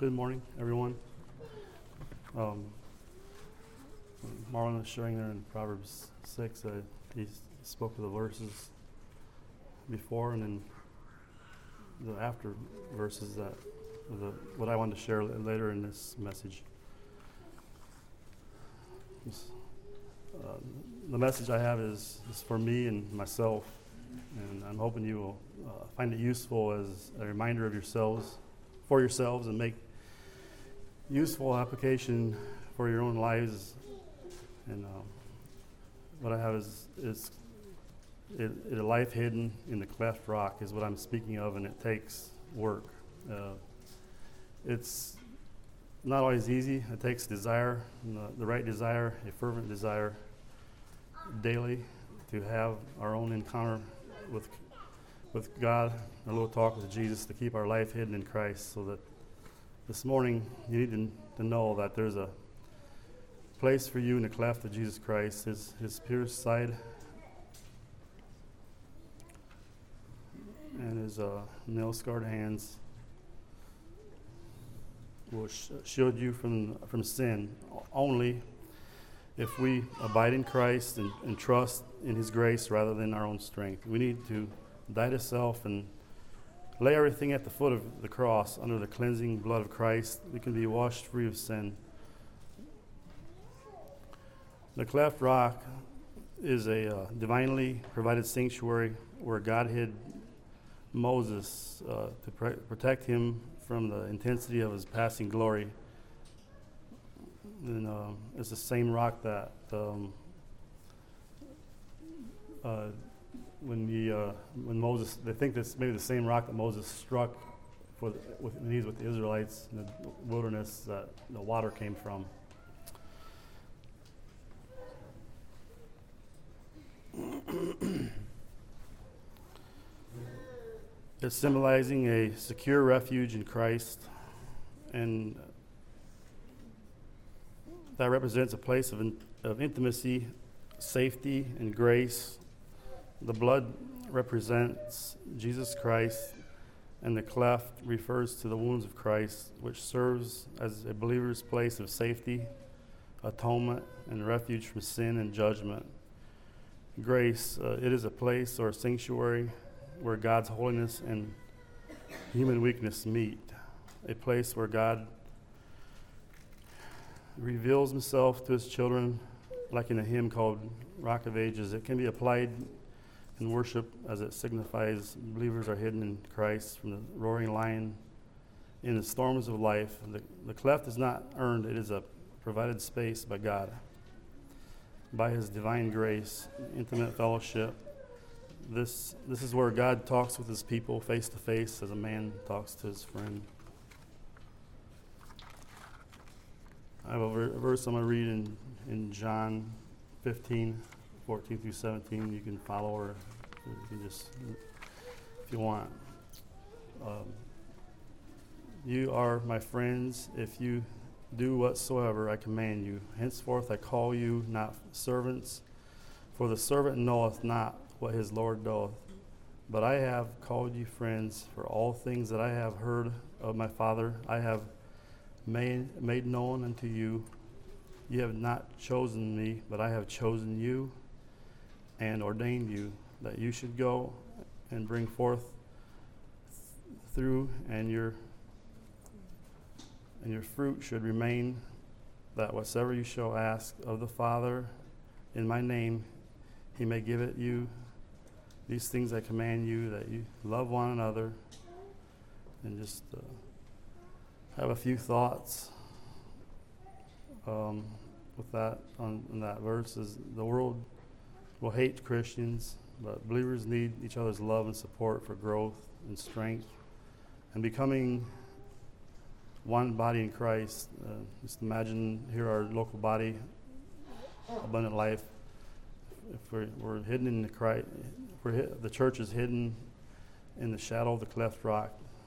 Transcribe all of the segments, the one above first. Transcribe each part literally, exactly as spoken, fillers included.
Good morning, everyone. Um, Marlon was sharing there in Proverbs six. Uh, he s- spoke of the verses before and then the after verses that the, what I wanted to share l- later in this message. This, uh, the message I have is, is for me and myself, and I'm hoping you will uh, find it useful as a reminder of yourselves, for yourselves, and make useful application for your own lives. And um, what I have is is it, it, a life hidden in the cleft rock is what I'm speaking of, and it takes work. Uh, it's not always easy. It takes desire, the, the right desire, a fervent desire, daily, to have our own encounter with with God, a little talk with Jesus, to keep our life hidden in Christ, so that this morning you need to, to know that there's a place for you in the cleft of Jesus Christ, his, his pierced side and his uh, nail-scarred hands will sh- shield you from from sin only if we abide in Christ and, and trust in his grace rather than our own strength. We need to die to self and lay everything at the foot of the cross under the cleansing blood of Christ. We can be washed free of sin. The cleft rock is a uh, divinely provided sanctuary where God hid Moses uh, to pr- protect him from the intensity of his passing glory. And uh, it's the same rock that um, uh, when he, uh, when Moses, they think that's maybe the same rock that Moses struck for the, with, when he was with the Israelites in the wilderness that the water came from. It's symbolizing a secure refuge in Christ, and that represents a place of, in, of intimacy, safety, and grace. The blood represents Jesus Christ, and the cleft refers to the wounds of Christ, which serves as a believer's place of safety, atonement, and refuge from sin and judgment. Grace, uh, it is a place or a sanctuary where God's holiness and human weakness meet, a place where God reveals himself to his children, like in a hymn called Rock of Ages. It can be applied in worship as it signifies believers are hidden in Christ from the roaring lion in the storms of life. The, the cleft is not earned, it is a provided space by God, by his divine grace, intimate fellowship. This this is where God talks with his people face to face as a man talks to his friend. I have a, ver- a verse I'm going to read in, in John fifteen, fourteen through seventeen. You can follow, or you can just, if you want. Um, you are my friends if you do whatsoever I command you. Henceforth I call you not servants, for the servant knoweth not what his Lord doeth. But I have called you friends, for all things that I have heard of my Father I have made, made known unto you. You have not chosen me, but I have chosen you and ordained you, that you should go and bring forth th- through, and your and your fruit should remain, that whatsoever you shall ask of the Father in my name, he may give it you. These things I command you, that you love one another. And just uh, have a few thoughts um, with that on, on that verse. Is the world will hate Christians, but believers need each other's love and support for growth and strength and becoming one body in Christ. Uh, just imagine here our local body, Abundant Life. If we're, we're hidden in the Christ, if we're hid, the church is hidden in the shadow of the cleft rock.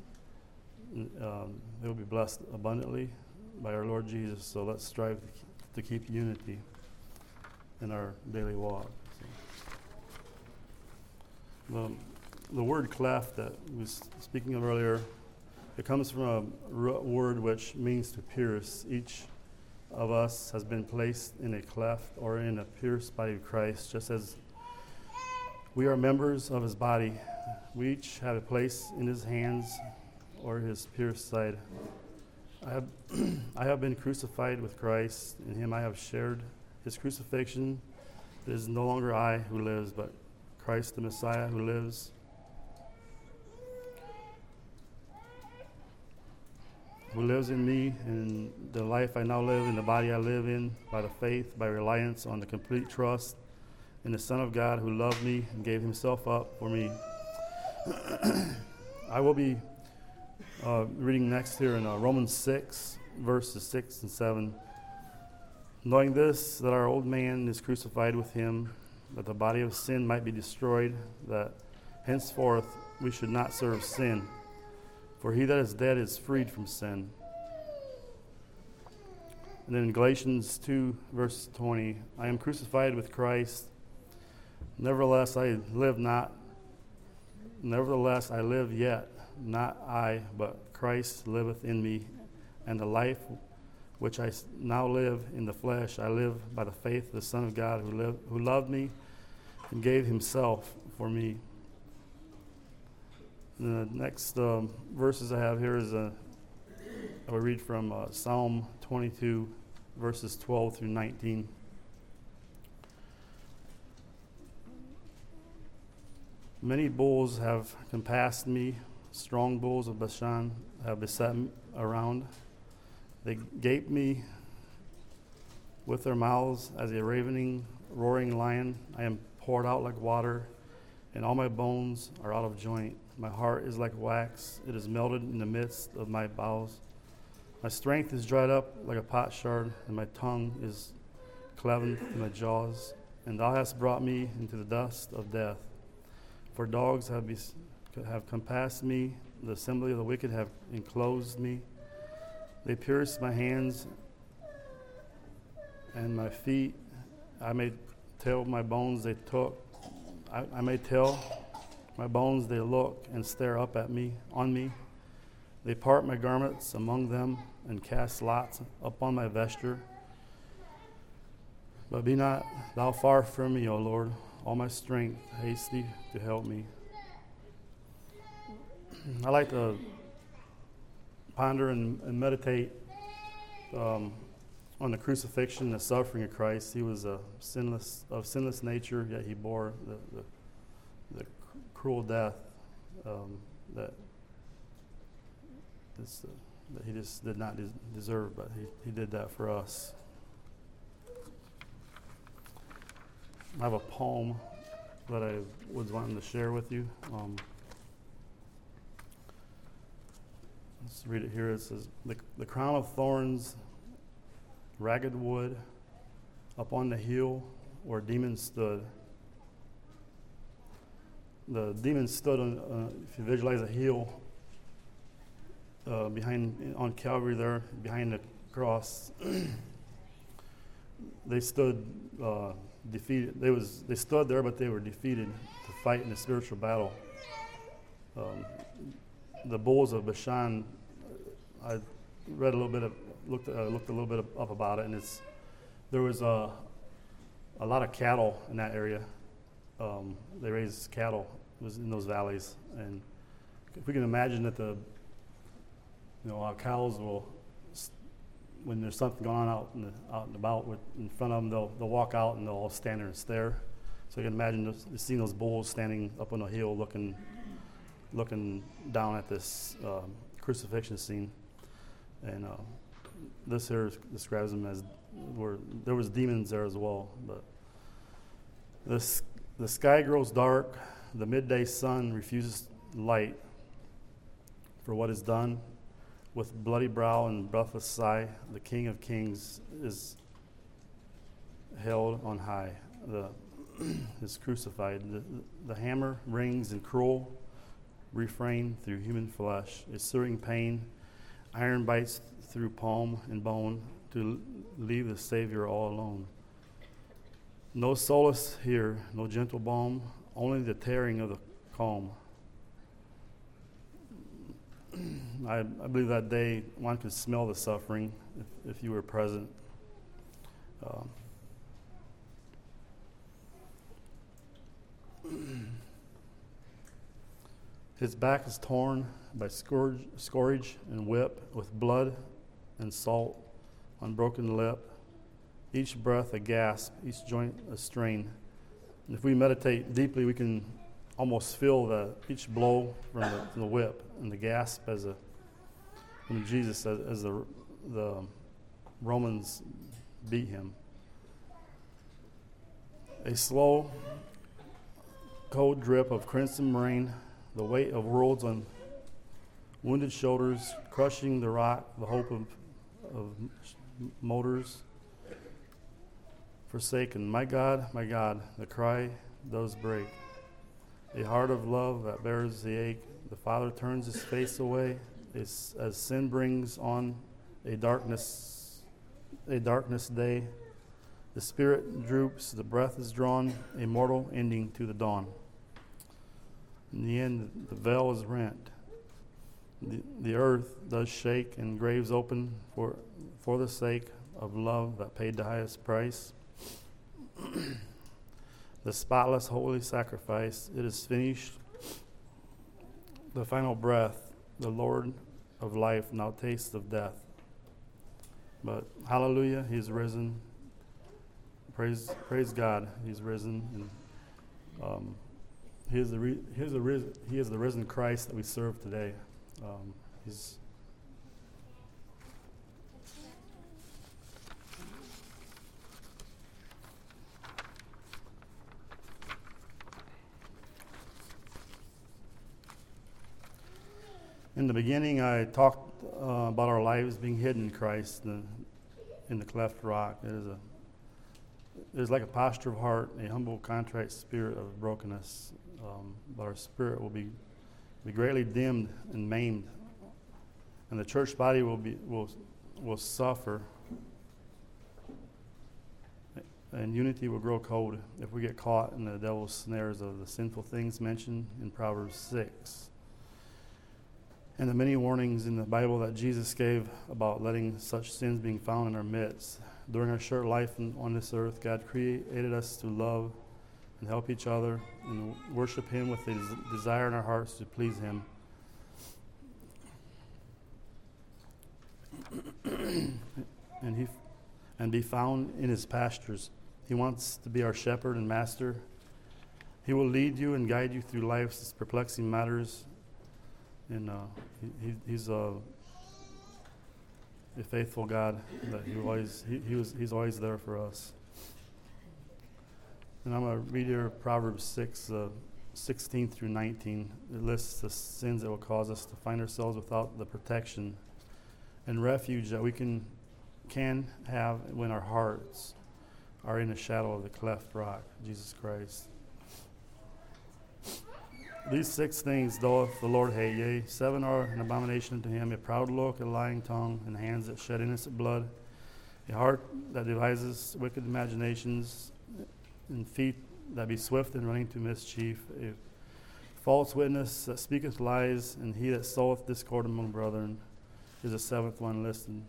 Um, it will be blessed abundantly by our Lord Jesus. So let's strive to keep, to keep unity in our daily walk. So, the, the word cleft that we was speaking of earlier It comes from a r- word which means to pierce. Each of us has been placed in a cleft or in a pierced body of Christ, just as we are members of his body. We each have a place in his hands or his pierced side. I have, I have been crucified with Christ. In him I have shared his crucifixion. It is no longer I who lives, but Christ the Messiah who lives. Who lives in me, and the life I now live in the body I live in by the faith, by reliance on the complete trust in the Son of God who loved me and gave himself up for me. I will be uh, reading next here in uh, Romans six, verses six and seven. Knowing this, that our old man is crucified with him, that the body of sin might be destroyed, that henceforth we should not serve sin. For he that is dead is freed from sin. And then in Galatians two, verse twenty, I am crucified with Christ. Nevertheless, I live not. Nevertheless, I live yet, not I, but Christ liveth in me. And the life which I now live in the flesh, I live by the faith of the Son of God who, lived, who loved me and gave himself for me. The next um, verses I have here is a, I will read from uh, Psalm twenty-two, verses twelve through nineteen. Many bulls have compassed me, strong bulls of Bashan have beset me around. They gape me with their mouths as a ravening, roaring lion. I am poured out like water, and all my bones are out of joint. My heart is like wax. It is melted in the midst of my bowels. My strength is dried up like a potsherd, and my tongue is cleven in my jaws. And thou hast brought me into the dust of death. For dogs have, be, have compassed me. The assembly of the wicked have enclosed me. They pierced my hands and my feet. I may tell my bones they took. I, I may tell my bones they look and stare up at me, on me. They part my garments among them and cast lots upon my vesture. But be not thou far from me, O Lord. All my strength haste thee to help me. I like to ponder and, and meditate um, on the crucifixion, the suffering of Christ. He was a sinless, of sinless nature, yet he bore the, the, the cruel death um, that, this, uh, that he just did not des- deserve, but he, he did that for us. I have a poem that I was wanting to share with you. Um, let's read it here. It says, the, the crown of thorns, ragged wood, upon the hill where demons stood. The demons stood on, uh, if you visualize a hill uh, behind, on Calvary there, behind the cross, they stood uh, defeated. They was they stood there, but they were defeated to fight in a spiritual battle. Um, the bulls of Bashan, I read a little bit of looked uh, looked a little bit up about it, and it's there was a a lot of cattle in that area. Um, they raised cattle was in those valleys, and if we can imagine that the you know our cows will, when there's something going on out in the, out and about with, in front of them, they'll they'll walk out and they'll all stand there and stare. So you can imagine those, seeing those bulls standing up on a hill, looking looking down at this um, crucifixion scene. And uh, this here describes them as where there was demons there as well. But this the sky grows dark, the midday sun refuses light for what is done. With bloody brow and breathless sigh, the King of Kings is held on high. The is crucified. The, the hammer rings in cruel refrain through human flesh. A searing pain, iron bites through palm and bone to leave the Savior all alone. No solace here, no gentle balm, only the tearing of the calm. I, I believe that day one could smell the suffering if, if you were present. Um, His back is torn by scourge, scourge and whip, with blood and salt on broken lip, each breath a gasp, each joint a strain. And if we meditate deeply, we can almost feel the each blow from the, from the whip and the gasp as a when Jesus as, as the the Romans beat him. A slow, cold drip of crimson rain, the weight of worlds on wounded shoulders, crushing the rock, the hope of, of motors forsaken. My God, my God, the cry does break. A heart of love that bears the ache. The Father turns his face away as, as sin brings on a darkness, a darkness day. The spirit droops, the breath is drawn, a mortal ending to the dawn. In the end, the veil is rent. The, the earth does shake and graves open for, for the sake of love that paid the highest price. The spotless, holy sacrifice, it is finished. The final breath, the Lord of life now tastes of death. But hallelujah, he's risen. Praise, praise God, he's risen. And um, he is the re- he is the ris- he is the risen Christ that we serve today. Um, he's In the beginning, I talked uh, about our lives being hidden in Christ, the, in the cleft rock. It is a, it is like a posture of heart, a humble, contrite spirit of brokenness. Um, but our spirit will be, be greatly dimmed and maimed, and the church body will be will will suffer, and unity will grow cold if we get caught in the devil's snares of the sinful things mentioned in Proverbs six. And the many warnings in the Bible that Jesus gave about letting such sins being found in our midst. During our short life on this earth, God created us to love and help each other and worship Him with a des- desire in our hearts to please Him. and he and be found in His pastures. He wants to be our shepherd and master. He will lead you and guide you through life's perplexing matters. And uh, he, he's a, a faithful God that he always he, he was he's always there for us. And I'm gonna read here Proverbs six, uh, sixteen through nineteen. It lists the sins that will cause us to find ourselves without the protection and refuge that we can can have when our hearts are in the shadow of the cleft rock, Jesus Christ. These six things doth the Lord hate, yea, seven are an abomination unto him: a proud look, a lying tongue, and hands that shed innocent blood, a heart that devises wicked imaginations, and feet that be swift in running to mischief, a false witness that speaketh lies, and he that soweth discord among brethren is the seventh one listed.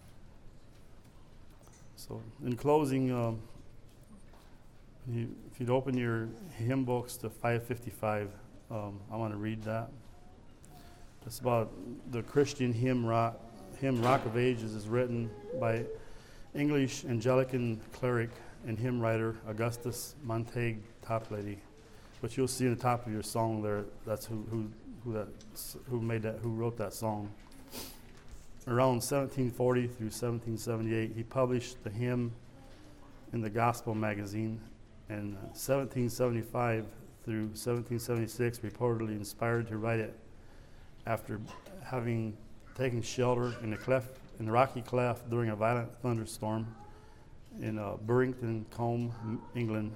So, in closing, um, you, if you'd open your hymn books to five fifty-five. Um, I want to read that. It's about the Christian hymn rock, hymn Rock of Ages is written by English Anglican cleric and hymn writer Augustus Montague Toplady, which you'll see in the top of your song there. That's who who who that who made that who wrote that song. Around seventeen forty through seventeen seventy-eight, he published the hymn in the Gospel magazine, and seventeen seventy-five through seventeen seventy-six, reportedly inspired to write it after having taken shelter in the cleft, in the rocky cleft during a violent thunderstorm in uh, Burrington Combe, England.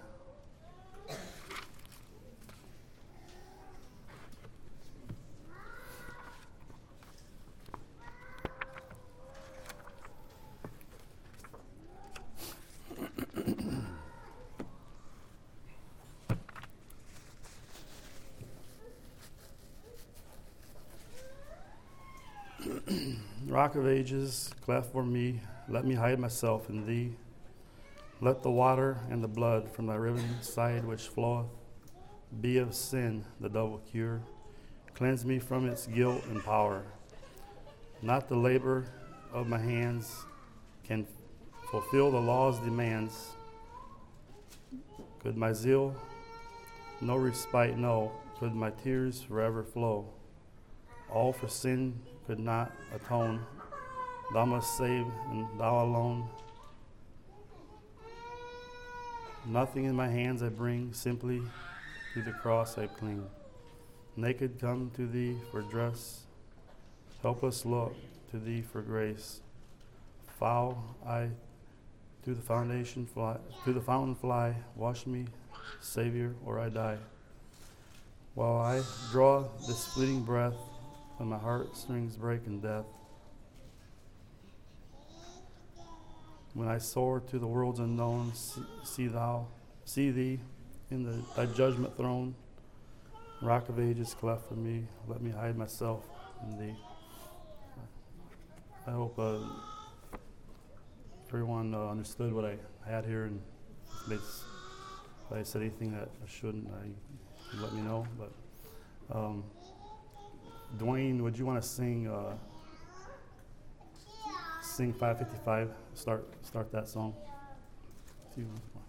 Rock of ages, cleft for me, let me hide myself in thee. Let the water and the blood from thy riven side which floweth be of sin the double cure. Cleanse me from its guilt and power. Not the labor of my hands can fulfill the law's demands. Could my zeal no respite know? Could my tears forever flow? All for sin could not atone. Thou must save, and thou alone. Nothing in my hands I bring, simply to the cross I cling. Naked come to thee for dress, helpless look to thee for grace. Foul I to the foundation fly, to the fountain fly, wash me, Savior, or I die. While I draw this fleeting breath, when my heartstrings break in death, when I soar to the worlds unknown, see, see thou, see thee in the, thy judgment throne. Rock of ages, cleft for me, let me hide myself in thee. I hope uh, everyone uh, understood what I had here, and if I said anything that I shouldn't, I, you let me know. But um, Dwayne, would you want to sing uh, sing five fifty-five? Start start that song.